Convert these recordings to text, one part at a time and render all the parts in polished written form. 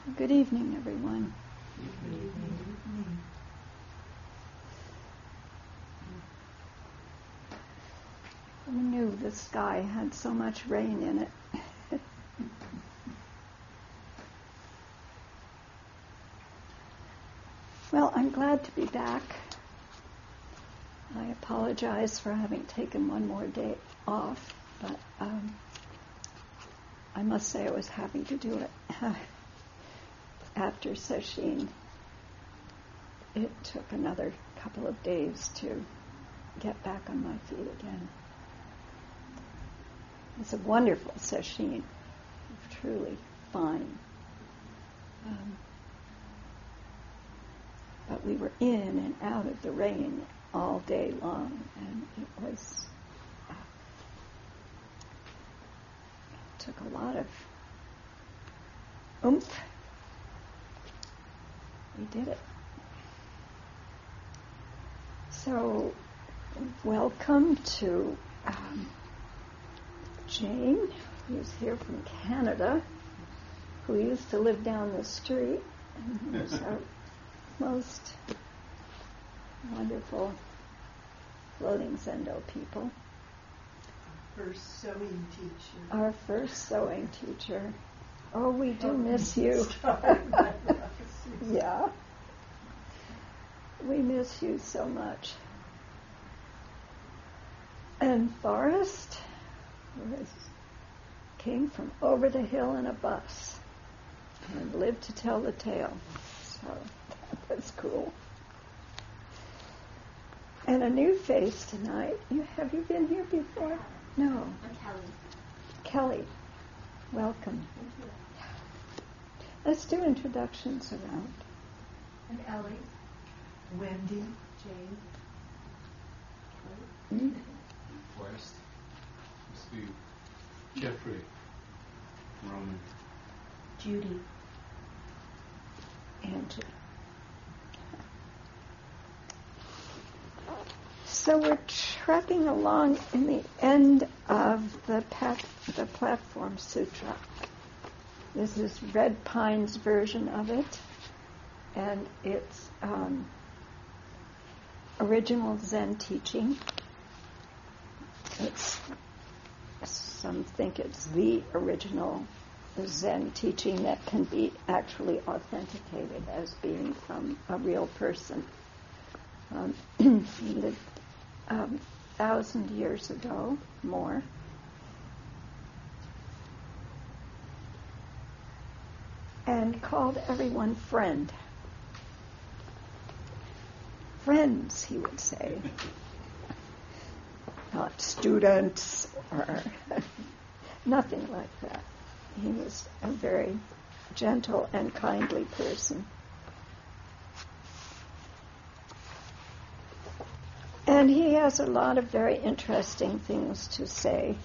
Good evening, everyone. Good evening. Who knew the sky had so much rain in it? Well, I'm glad to be back. I apologize for having taken one more day off, but I must say I was happy to do it. After Sesshin, it took another couple of days to get back on my feet again. It's a wonderful Sesshin, truly fine. But we were in and out of the rain all day long, and it took a lot of oomph. We did it. So, welcome to Jane, who's here from Canada, who used to live down the street, and who's our most wonderful floating Zendo people. First sewing teacher. Our first sewing teacher. Oh, we do miss you. Yeah. We miss you so much. And Forrest came from over the hill in a bus and lived to tell the tale. So that's cool. And a new face tonight. Have you been here before? No. I'm Kelly. Kelly, welcome. Let's do introductions around. I'm Ellie. Wendy. Jane. Forrest. Steve. Jeffrey. Roman. Judy. Angie. So we're trekking along in the end of the Platform Sutra. This is Red Pine's version of it, and it's original Zen teaching. Some think it's the original Zen teaching that can be actually authenticated as being from a real person. He lived 1,000 years ago, more. And called everyone friend. Friends, he would say. Not students or nothing like that. He was a very gentle and kindly person. And he has a lot of very interesting things to say.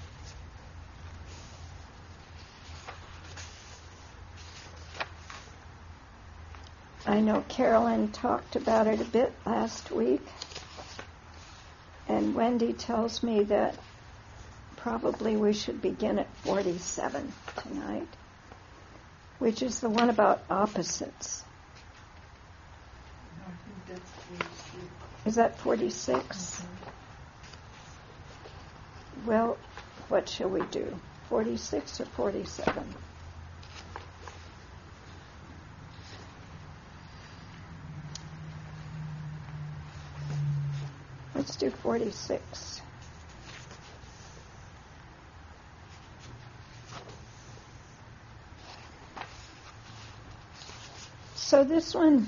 I know Carolyn talked about it a bit last week, and Wendy tells me that probably we should begin at 47 tonight, which is the one about opposites. No, I think that's 46. Is that 46? Mm-hmm. Well, what shall we do? 46 or 47? Let's do 46. So this one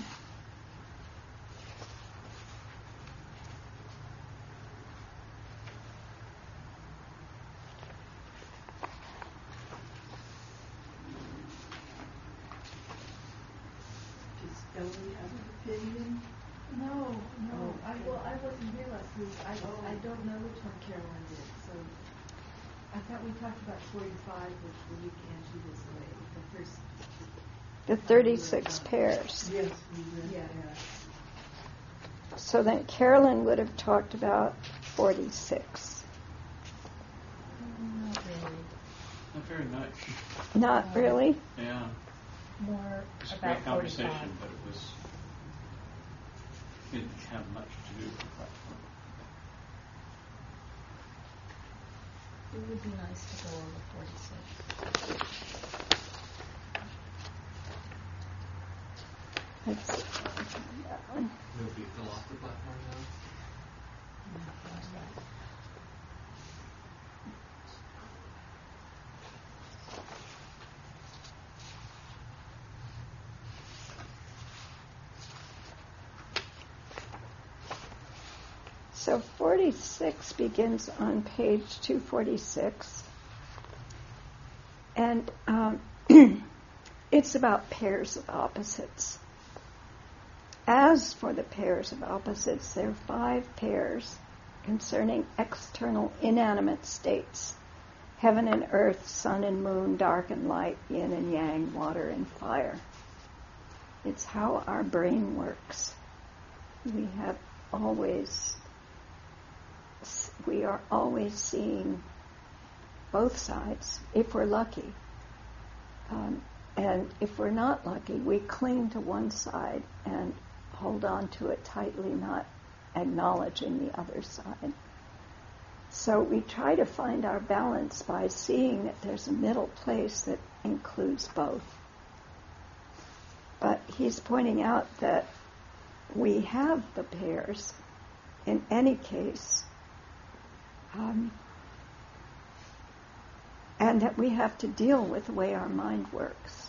Does Ellie have an opinion? No. Oh, I wasn't here last week. I don't know which one Carolyn did. So I thought we talked about 45, which the week Angie was away. The first. the 36 pairs. Yes, we read Yeah. that. So then Carolyn would have talked about 46. Not really. Not very much. Not really? Yeah. more It was a about great 45. conversation, but didn't have much to do with the platform. It would be nice to go over 46. Let's see if I can find that one. Nobody fell off the platform now? So 46 begins on page 246, and it's about pairs of opposites. As for the pairs of opposites, there are 5 pairs concerning external inanimate states: heaven and earth, sun and moon, dark and light, yin and yang, water and fire. It's how our brain works. We are always seeing both sides, if we're lucky. And if we're not lucky, we cling to one side and hold on to it tightly, not acknowledging the other side. So we try to find our balance by seeing that there's a middle place that includes both. But he's pointing out that we have the pairs in any case, and that we have to deal with the way our mind works.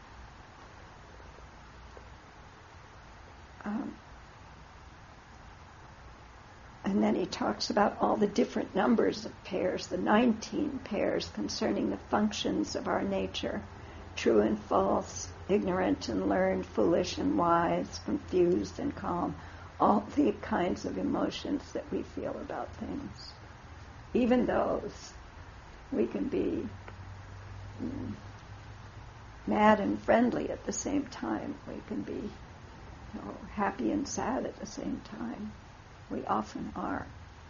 And then he talks about all the different numbers of pairs, the 19 pairs concerning the functions of our nature: true and false, ignorant and learned, foolish and wise, confused and calm, all the kinds of emotions that we feel about things. Even those, we can be mad and friendly at the same time. We can be happy and sad at the same time. We often are.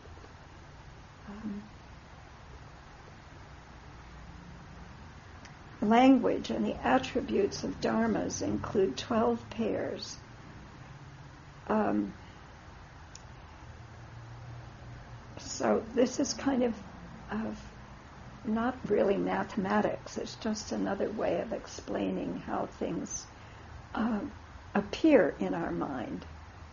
Language and the attributes of dharmas include 12 pairs. So this is kind of not really mathematics. It's just another way of explaining how things appear in our mind.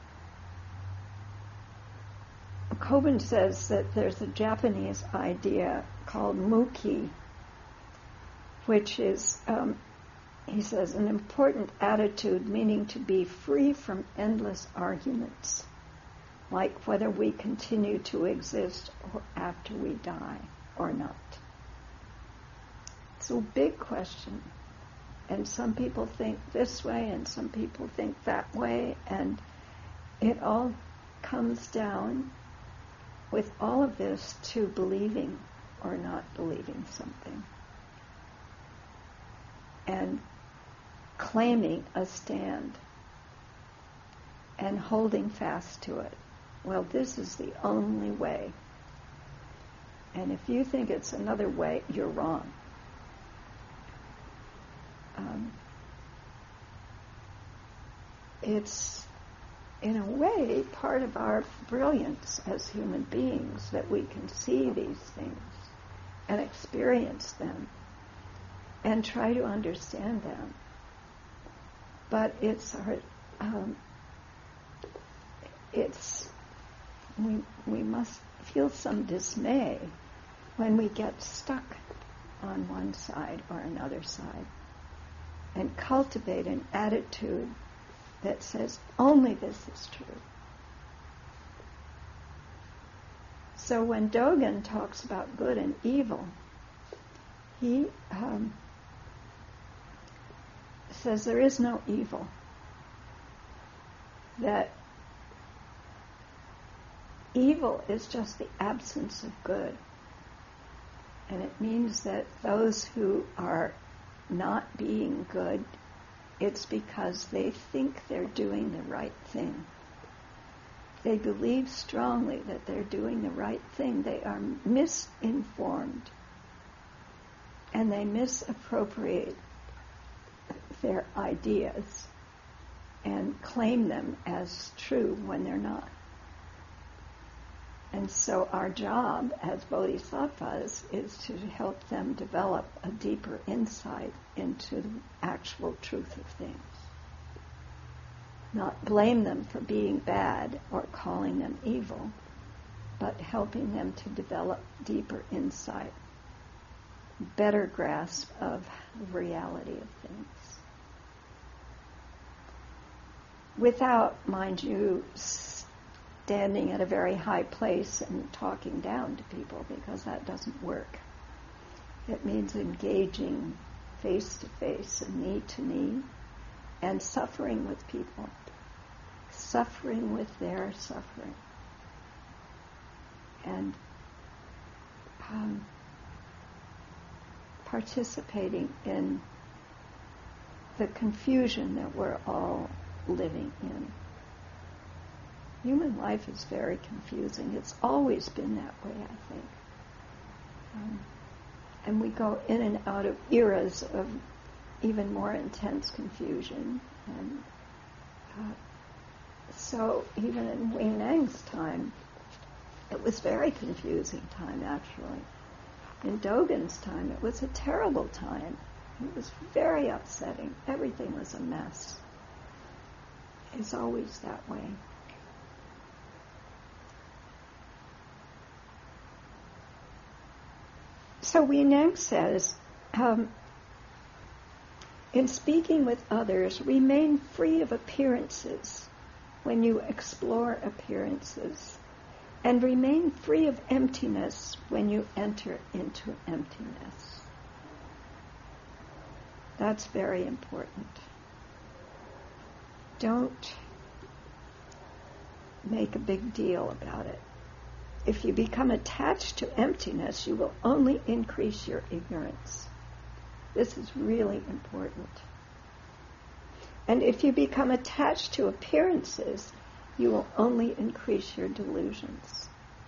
Kobun says that there's a Japanese idea called muki, which is, he says, an important attitude meaning to be free from endless arguments, like whether we continue to exist after we die or not. It's a big question, and some people think this way and some people think that way, and it all comes down with all of this to believing or not believing something, and claiming a stand and holding fast to it. Well, this is the only way. And if you think it's another way, you're wrong. It's, in a way, part of our brilliance as human beings that we can see these things and experience them and try to understand them. But we must feel some dismay when we get stuck on one side or another side, and cultivate an attitude that says only this is true. So when Dogen talks about good and evil, he says there is no evil, that evil is just the absence of good. And it means that those who are not being good, it's because they think they're doing the right thing. They believe strongly that they're doing the right thing. They are misinformed. And they misappropriate their ideas and claim them as true when they're not. And so our job as bodhisattvas is to help them develop a deeper insight into the actual truth of things. Not blame them for being bad or calling them evil, but helping them to develop deeper insight, better grasp of the reality of things. Without, mind you, standing at a very high place and talking down to people, because that doesn't work. It means engaging face to face and knee to knee and suffering with people, suffering with their suffering. And participating in the confusion that we're all living in. Human life is very confusing. It's always been that way, I think. And we go in and out of eras of even more intense confusion. And so even in Wei Nang's time, it was very confusing time, actually. In Dogen's time, it was a terrible time. It was very upsetting. Everything was a mess. It's always that way. So Wei Nang says, in speaking with others, remain free of appearances when you explore appearances, and remain free of emptiness when you enter into emptiness. That's very important. Don't make a big deal about it. If you become attached to emptiness, you will only increase your ignorance. This is really important. And if you become attached to appearances, you will only increase your delusions.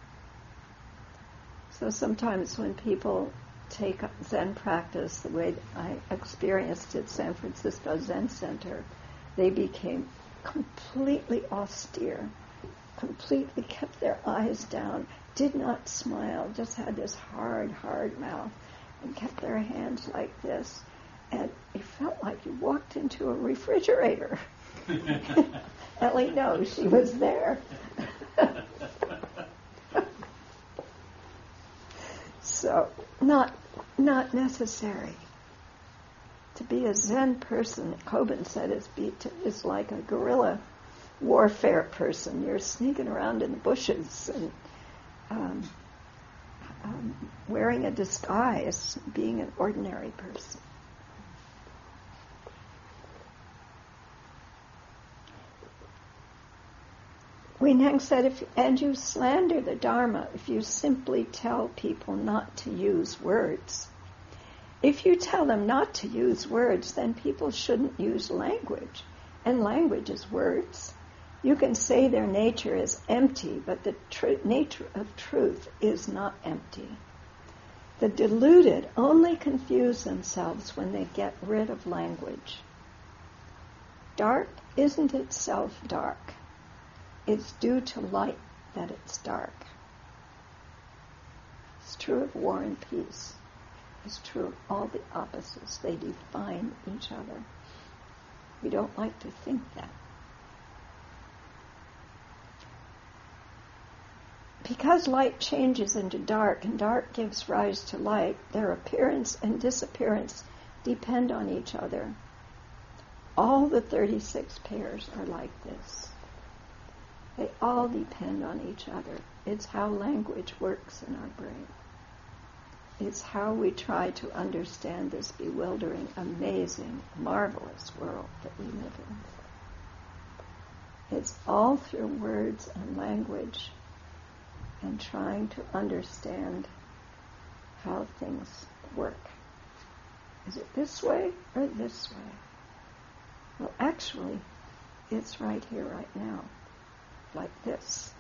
So sometimes when people take up Zen practice the way I experienced at San Francisco Zen Center, they became completely austere, completely kept their eyes down, did not smile, just had this hard mouth, and kept their hands like this. And it felt like you walked into a refrigerator. Ellie knows she was there. So, not necessary. To be a Zen person, Kobun said, is like a guerrilla warfare person. You're sneaking around in the bushes and wearing a disguise, being an ordinary person. Wei Nang said, and you slander the Dharma if you simply tell people not to use words. If you tell them not to use words, then people shouldn't use language. And language is words. You can say their nature is empty, but the nature of truth is not empty. The deluded only confuse themselves when they get rid of language. Dark isn't itself dark. It's due to light that it's dark. It's true of war and peace. It's true of all the opposites. They define each other. We don't like to think that. Because light changes into dark and dark gives rise to light, their appearance and disappearance depend on each other. All the 36 pairs are like this. They all depend on each other. It's how language works in our brain. It's how we try to understand this bewildering, amazing, marvelous world that we live in. It's all through words and language and trying to understand how things work. Is it this way or this way? Well, actually, it's right here, right now. Like this.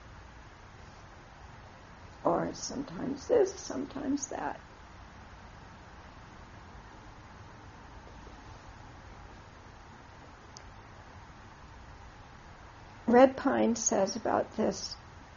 Or sometimes this, sometimes that. Red Pine says about this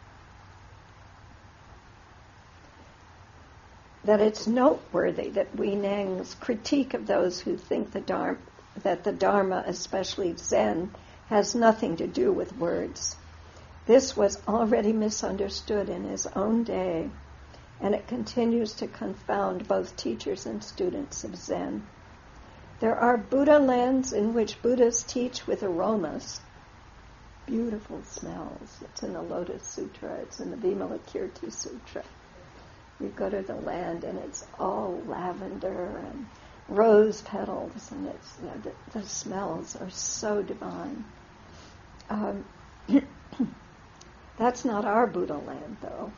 that it's noteworthy that Wei Neng's critique of those who think that the Dharma, especially Zen, has nothing to do with words. This was already misunderstood in his own day, and it continues to confound both teachers and students of Zen. There are Buddha lands in which Buddhas teach with aromas, beautiful smells. It's in the Lotus Sutra, it's in the Vimalakirti Sutra. You go to the land and it's all lavender and rose petals, and it's the smells are so divine. That's not our Buddha land, though.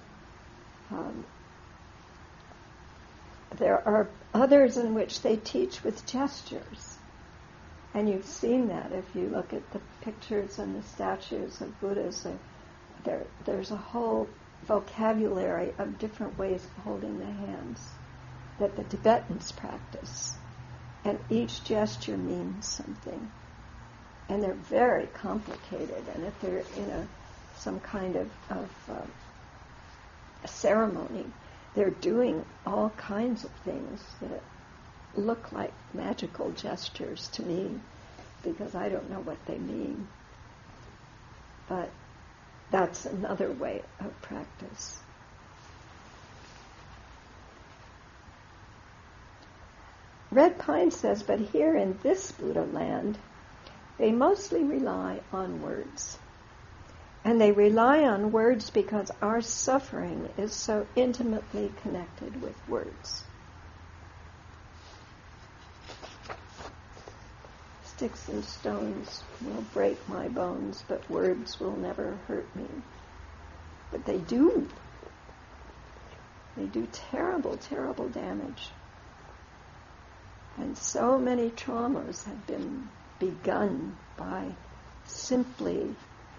There are others in which they teach with gestures. And you've seen that if you look at the pictures and the statues of Buddhas. There's a whole vocabulary of different ways of holding the hands that the Tibetans practice. And each gesture means something. And they're very complicated. And if they're in some kind of ceremony, they're doing all kinds of things that look like magical gestures to me, because I don't know what they mean. But that's another way of practice. Red Pine says, but here in this Buddha land, they mostly rely on words. And they rely on words because our suffering is so intimately connected with words. Sticks and stones will break my bones, but words will never hurt me. But they do. They do terrible, terrible damage. And so many traumas have been begun by simply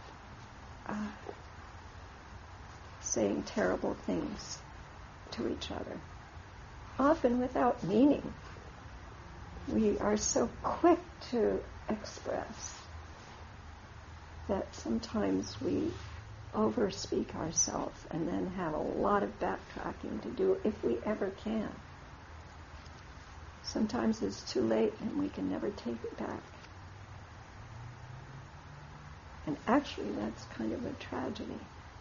saying terrible things to each other, often without meaning. We are so quick to express that sometimes we overspeak ourselves and then have a lot of backtracking to do if we ever can. Sometimes it's too late and we can never take it back. And actually, that's kind of a tragedy.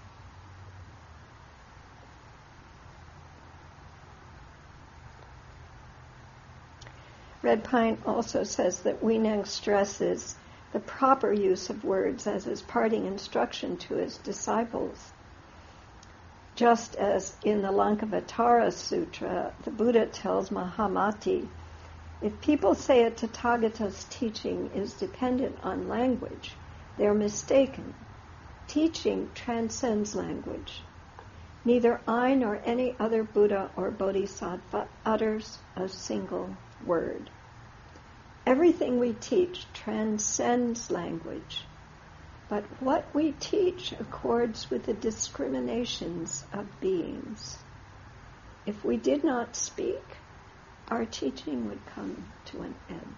Red Pine also says that Wei Neng stresses the proper use of words as his parting instruction to his disciples. Just as in the Lankavatara Sutra, the Buddha tells Mahamati, if people say a Tathagata's teaching is dependent on language, they're mistaken. Teaching transcends language. Neither I nor any other Buddha or Bodhisattva utters a single word. Everything we teach transcends language, but what we teach accords with the discriminations of beings. If we did not speak, our teaching would come to an end.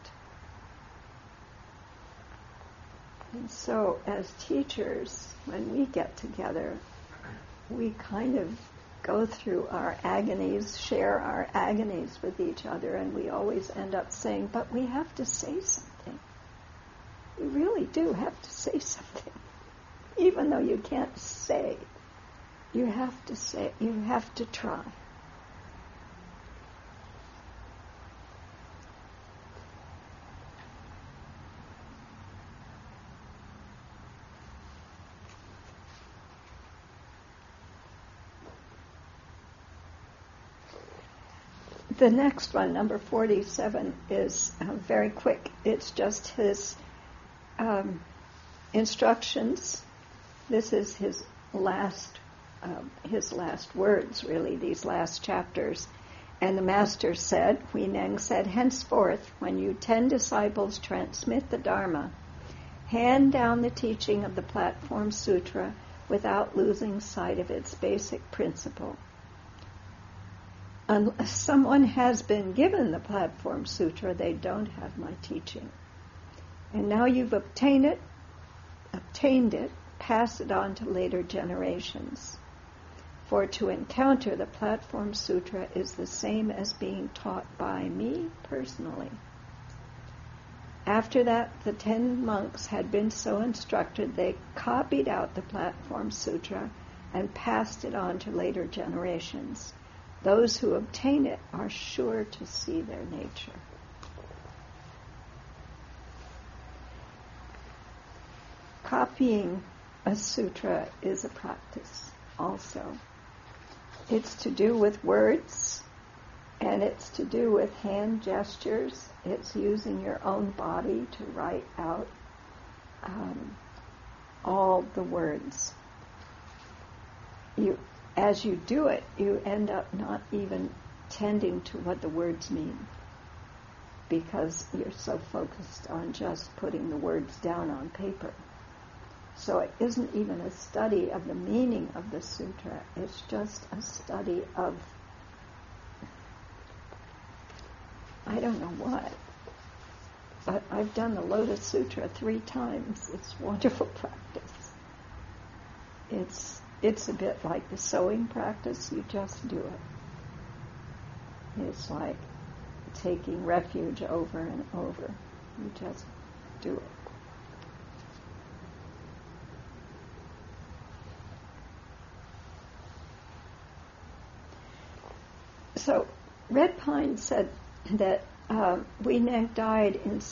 And so, as teachers, when we get together, we kind of go through our agonies, share our agonies with each other, and we always end up saying, but we have to say something. We really do have to say something. Even though you can't say, you have to say, you have to try. The next one, number 47, is very quick. It's just his instructions. This is his last words, really, these last chapters. And the master said, Wei Neng said, henceforth, when you 10 disciples transmit the Dharma, hand down the teaching of the Platform Sutra without losing sight of its basic principle. Unless someone has been given the Platform Sutra, they don't have my teaching. And now you've obtained it, pass it on to later generations. For to encounter the Platform Sutra is the same as being taught by me personally. After that, the 10 monks had been so instructed, they copied out the Platform Sutra and passed it on to later generations. Those who obtain it are sure to see their nature. Copying a sutra is a practice also. It's to do with words, and it's to do with hand gestures. It's using your own body to write out all the words. As you do it, you end up not even tending to what the words mean, because you're so focused on just putting the words down on paper. So it isn't even a study of the meaning of the sutra, it's just a study of, I don't know what, but I've done the Lotus Sutra 3 times. It's wonderful practice. It's a bit like the sewing practice, you just do it. It's like taking refuge over and over. You just do it. So, Red Pine said that Huineng died in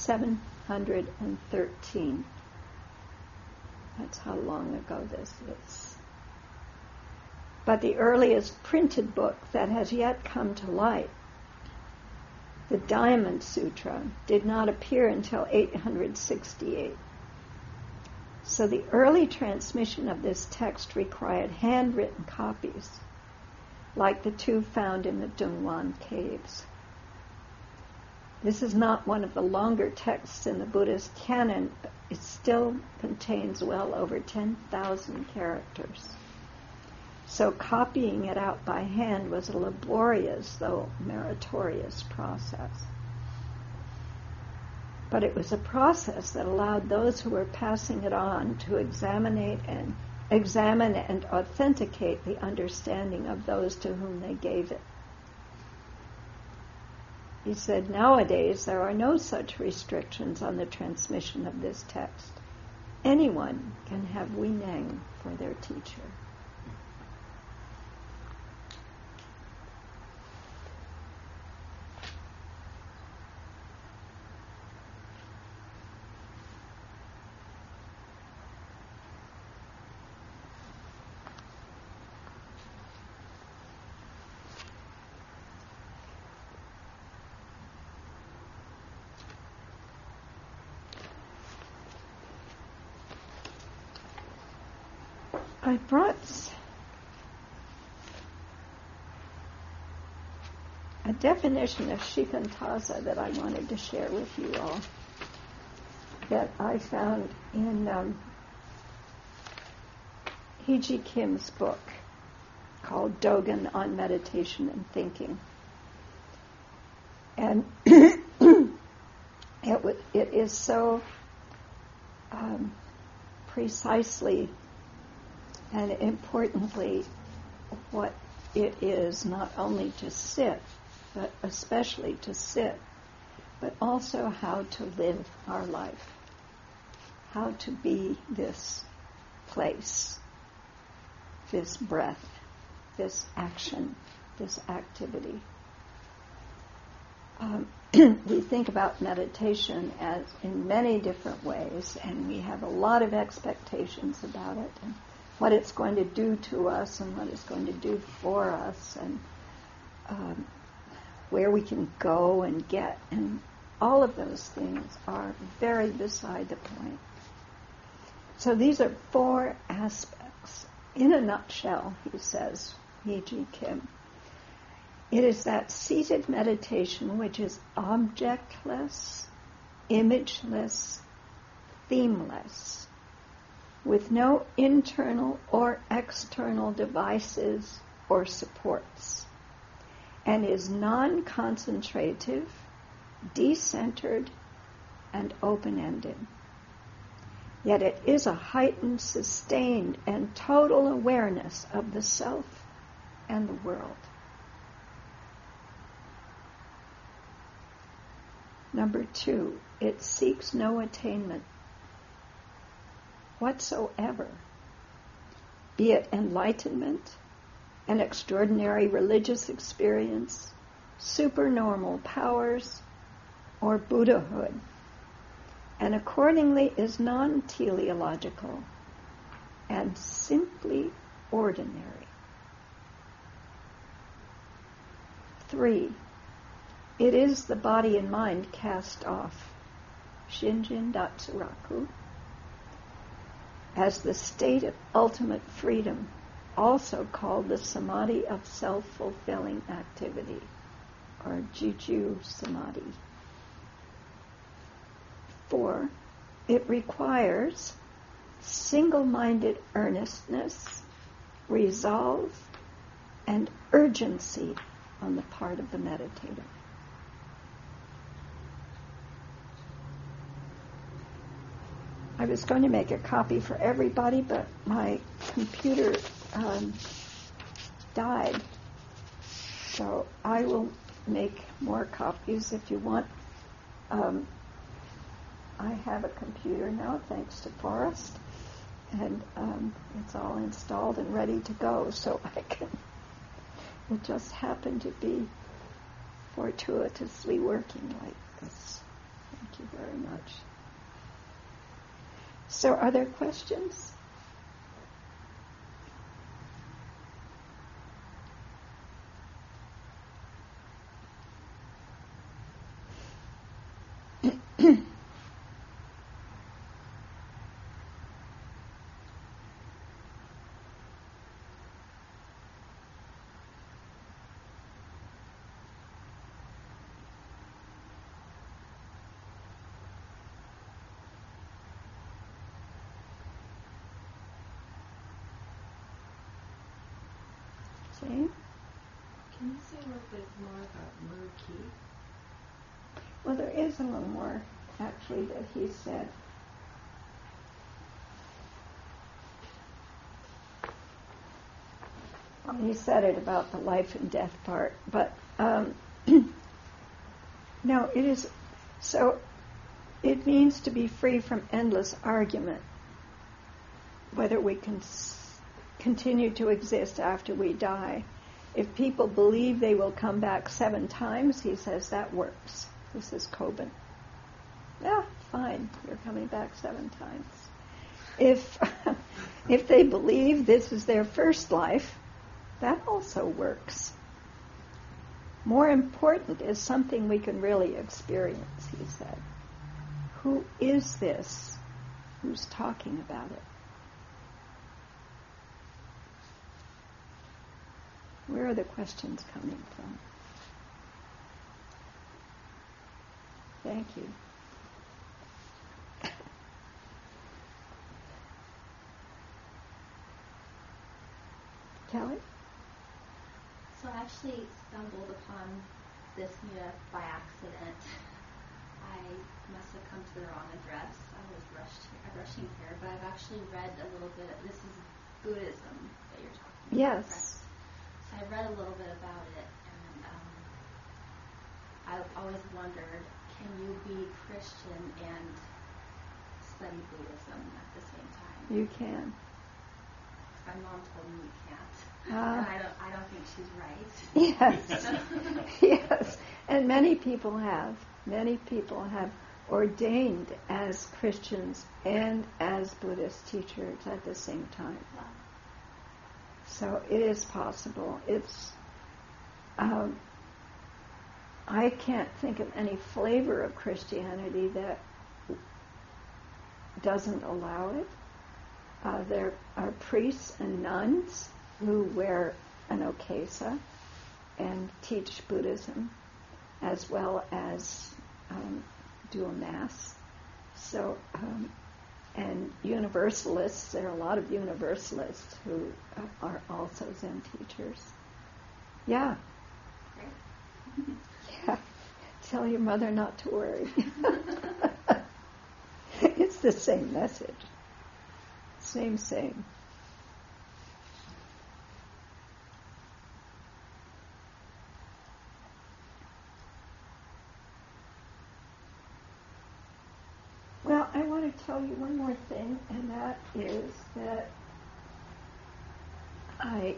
713. That's how long ago this is. But the earliest printed book that has yet come to light, the Diamond Sutra, did not appear until 868. So the early transmission of this text required handwritten copies, like the 2 found in the Dongguan caves. This is not one of the longer texts in the Buddhist canon, but it still contains well over 10,000 characters. So copying it out by hand was a laborious, though meritorious, process. But it was a process that allowed those who were passing it on to examine and authenticate the understanding of those to whom they gave it. He said, nowadays there are no such restrictions on the transmission of this text. Anyone can have Huineng for their teacher. I brought a definition of shikantaza that I wanted to share with you all, that I found in Hee-Ji Kim's book called Dogen on Meditation and Thinking. And it is so precisely and importantly what it is, not only to sit, but especially to sit, but also how to live our life, how to be this place, this breath, this action, this activity. We think about meditation as in many different ways, and we have a lot of expectations about it, and what it's going to do to us and what it's going to do for us, and where we can go and get. And all of those things are very beside the point. So these are 4 aspects. In a nutshell, he says, Hee-Ji Kim, it is that seated meditation which is objectless, imageless, themeless, with no internal or external devices or supports, and is non-concentrative, decentered, and open-ended. Yet it is a heightened, sustained, and total awareness of the self and the world. Number 2, it seeks no attainment whatsoever, be it enlightenment, an extraordinary religious experience, supernormal powers, or Buddhahood, and accordingly is non-teleological and simply ordinary. 3, it is the body and mind cast off, Shinjin Datsuraku, as the state of ultimate freedom, also called the samadhi of self-fulfilling activity, or Juju Samadhi. 4, it requires single-minded earnestness, resolve, and urgency on the part of the meditator. I was going to make a copy for everybody, but my computer died. So I will make more copies if you want. I have a computer now, thanks to Forrest, and it's all installed and ready to go, so I can. It just happened to be fortuitously working like this. Thank you very much. So, are there questions? Jane? Can you say a little bit more about Murki? Well, there is a little more, actually, that he said. He said it about the life and death part, but no, it is, so it means to be free from endless argument, whether we can continue to exist after we die. If people believe they will come back 7 times, he says that works. This is Coben. Yeah, fine, you're coming back 7 times. If they believe this is their first life, that also works. More important is something we can really experience, he said. Who is this who's talking about it? Where are the questions coming from? Thank you. Kelly? So I actually stumbled upon this myth by accident. I must have come to the wrong address. I was rushing here, but I've actually read a little bit. This is Buddhism that you're talking about. Yes. Correct? So I read a little bit about it, and I've always wondered, can you be Christian and study Buddhism at the same time? You can. My mom told me you can't. And I don't think she's right. Yes. Yes. And many people have. Many people have ordained as Christians and as Buddhist teachers at the same time. Wow. So it is possible. It's I can't think of any flavor of Christianity that doesn't allow it. There are priests and nuns who wear an okesa and teach Buddhism, as well as do a mass. So, and Universalists, there are a lot of Universalists who are also Zen teachers. Yeah. Yeah. Tell your mother not to worry. It's the same message. Same. Well, I want to tell you one more thing, and that is that I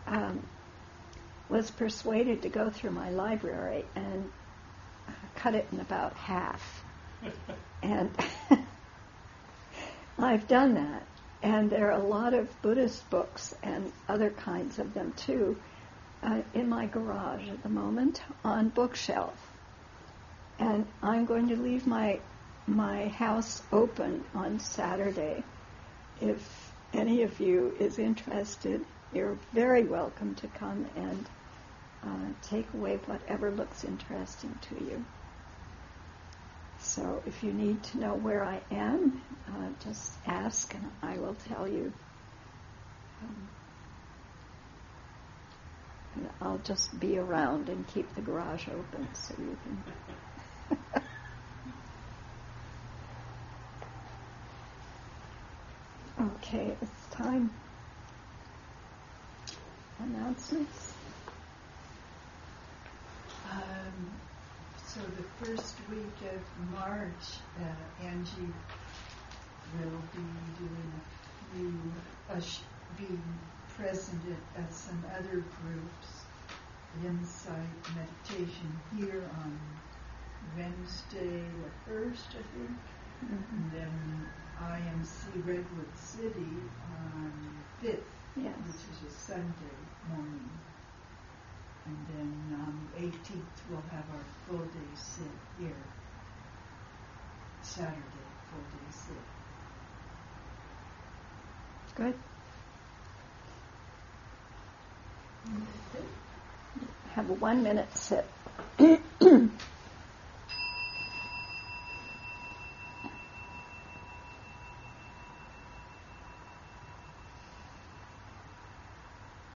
was persuaded to go through my library and cut it in about half. And I've done that. And there are a lot of Buddhist books and other kinds of them too in my garage at the moment on bookshelf. And I'm going to leave my house open on Saturday. If any of you is interested, you're very welcome to come and take away whatever looks interesting to you. So if you need to know where I am, just ask and I will tell you. And I'll just be around and keep the garage open so you can... Okay, it's time. Announcements? So the first week of March, Angie will be doing a few, being present at some other groups, Insight Meditation here on Wednesday the 1st, I think. Mm-hmm. And then IMC Redwood City on 5th, Yes. which is a Sunday morning. And then on the 18th, we'll have our full day sit here. Saturday, full day sit. Good. Have a 1-minute sit.